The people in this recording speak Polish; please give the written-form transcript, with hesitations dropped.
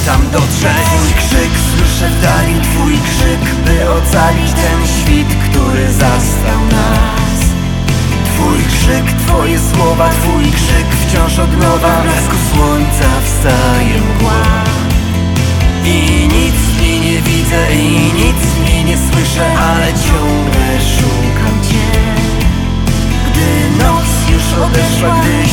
tam dotrzeć. Twój krzyk słyszę w dali, twój krzyk, by ocalić ten świt, który zastał nas. Twój krzyk, twoje słowa, twój krzyk, wciąż od nowa w blasku słońca wstaje mgła. I nic mnie nie widzę i nic mnie nie słyszę, ale ciągle szukam cię. Gdy noc już odeszła, gdy